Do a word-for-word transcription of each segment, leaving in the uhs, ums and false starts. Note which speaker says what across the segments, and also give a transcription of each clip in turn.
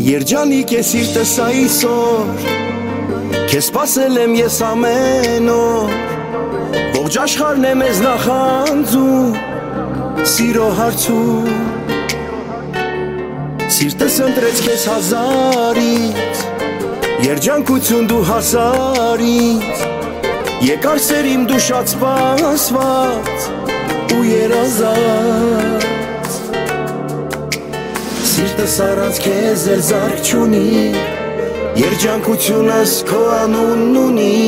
Speaker 1: Երջանիկ է սիրտս այսօր, քեզ սպասել եմ ես ամեն օր, ողջ աշխարհն է մեզ նախանձում, սիրո հարցում, սիրտս ընտրեց քեզ հազարից, երջանկություն դու հասար ինձ, եկար սերիմ դու շատ սպասված ու երազած, սիրտս առանց քեզ էլ զարկ չունի, երջանկությունս քո անունն ունի,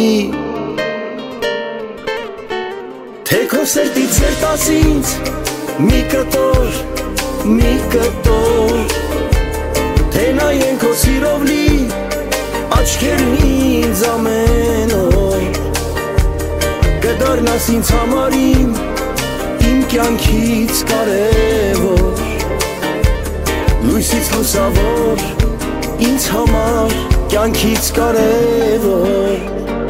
Speaker 1: թե քո սրտից երտաս ինձ մի կտոր, մի կտոր, թե նայեն քո սիրով լի աչքերն ինձ ամեն օր, կդառնաս ինձ համար իմ, իմ կյանքից կարևոր, լույսից լուսավոր, ինձ համար կյանքից կարևոր,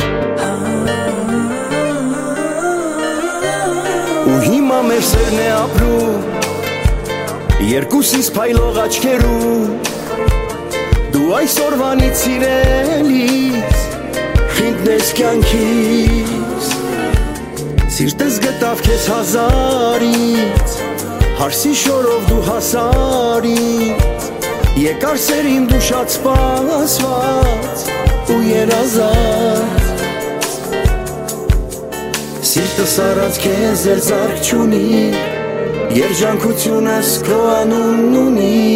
Speaker 1: ու հիմա մեր սերն է ապրում, երկուսիս փայլող աչքերում, դու այսօրվանից սիրելիս, խինդն ես կյանքիս, սիրտս գտավ քեզ հազարից, հարսի շորով դու հասար ինձ, եկար սերիմ դու շատ սպասված ու երազած, սիրտս առանց քեզ էլ զարկ չունի, երջանկությունս քո անունն ունի,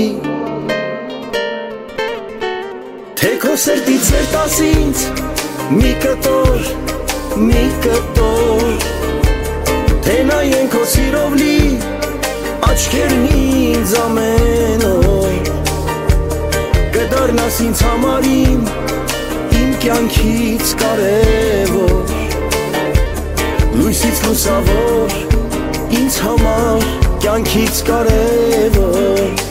Speaker 1: թե քո սրտից երտաս ինձ մի կտոր, մի կտոր, թե նայեն քո սիրով լի աչքերն ինձ ամեն օր, կդառնաս ինձ համար իմ, իմ կյանքից կարևոր, լույսից լուսավոր, ինձ համար կյանքից կարևոր,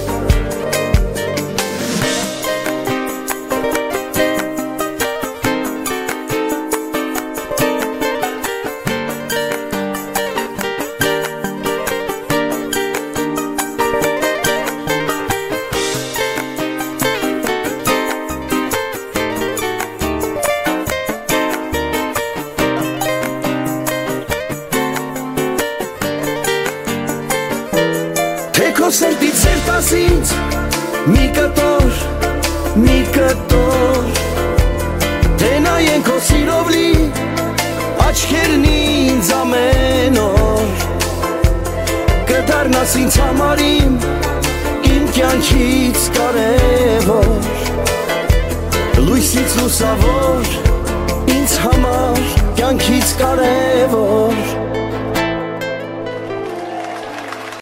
Speaker 1: թե քո սրտից երտաս ինձ մի կտոր, մի կտոր, թե նայեն քո սիրով լի աչքերն ինձ ամեն օր, կդառնաս ինձ համար իմ, իմ կյանքից կարևոր, լույսից լուսավոր, ինձ համար կյանքից կարևոր,